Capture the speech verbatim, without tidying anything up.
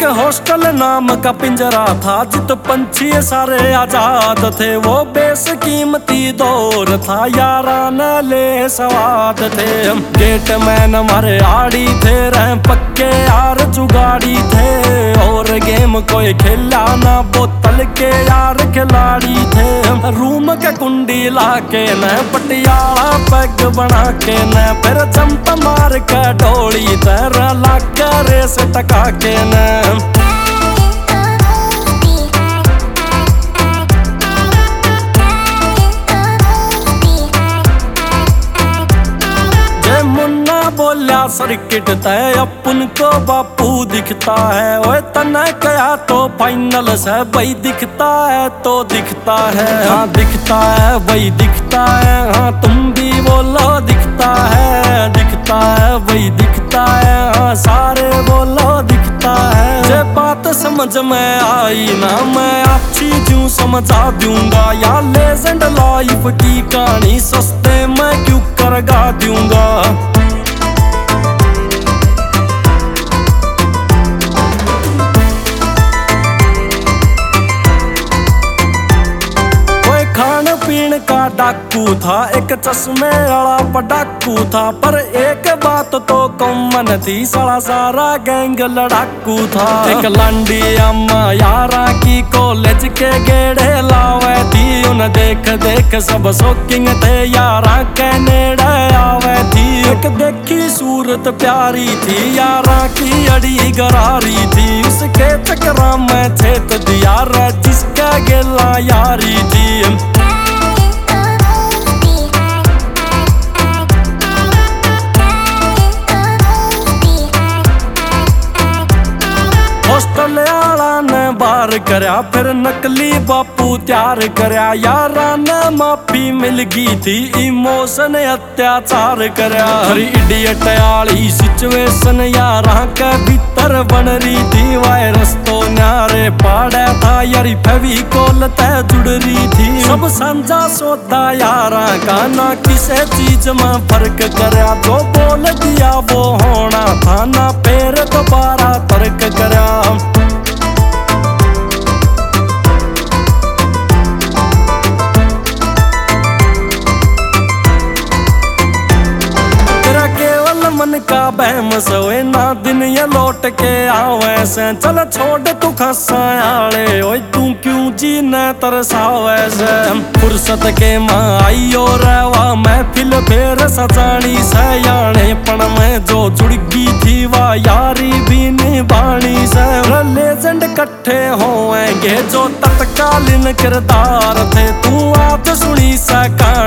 एक हॉस्टल नाम का पिंजरा था जित पंछी सारे आजाद थे। वो बेशकीमती दौर था याराना ले सवाद थे। गेट मैन हमारे आड़ी थे रह पक्के यार जुगाड़ी थे। और गेम कोई खेला ना बोतल के यार खिलाड़ी थे। रूम के कुंडी लाके न पटियाला पैग बना के न फिर जंप मार के डोली तरह लाके रेस टका के न। बोलिया सर्किट तय अपन को बापू दिखता है। ओए तना कया तो फाइनल से भाई दिखता है तो दिखता है। हाँ दिखता है भाई दिखता है। हाँ तुम भी बोलो दिखता है दिखता है भाई दिखता है। हाँ सारे बोलो दिखता है। जे बात समझ में आई ना मैं अच्छी क्यों समझा दूंगा। या लेजेंड लाइफ की कहानी सस्ते में क्यों करगा दूंगा। पीण का डाकू था एक चश्मे वाला पटाकू था। पर एक बात तो कॉमन थी सारा सारा गैंग लड़ाकू था। एक लांडी अम्मा यारा की कॉलेज के गेड़े लावे थी। उन देख देख सब शौकिंग थे यारा के नेड़े आवे थी। एक देखी सूरत प्यारी थी यारा की अड़ी गरारी थी। उसके चक्रा में छेत दिया जिसका गेला यारी थी। हॉस्टल आला ने बार करया फिर नकली बापू तैयार करया। यारा ने माफी मिल गई थी इमोशन अत्याचार करया। हरी इडियट आली सिचुएशन यारा के भीतर बन रही थी। वायरस तो न्यारे पाड़ा था यारी फेविकोल तय जुड़ रही थी। सब साझा सौदा यारा का ना किसी चीज में फर्क करया। जो बोल दिया वो होना था ना फिर दोबारा तर्क करया। मन का बहम सोए ना दिन ये लौट के आवे से। चल छोड़ तू खसायाले ओए तू क्यों जी न तरसावे से। फुर्सत के मां आइयो रहवा महफिल फेर सजानी से। याने पण में जो जुड़गी थी वा यारी भी निभानी से। लेजेंड कट्ठे होएंगे जो तत्कालीन किरदार थे। तू आज सुनी सा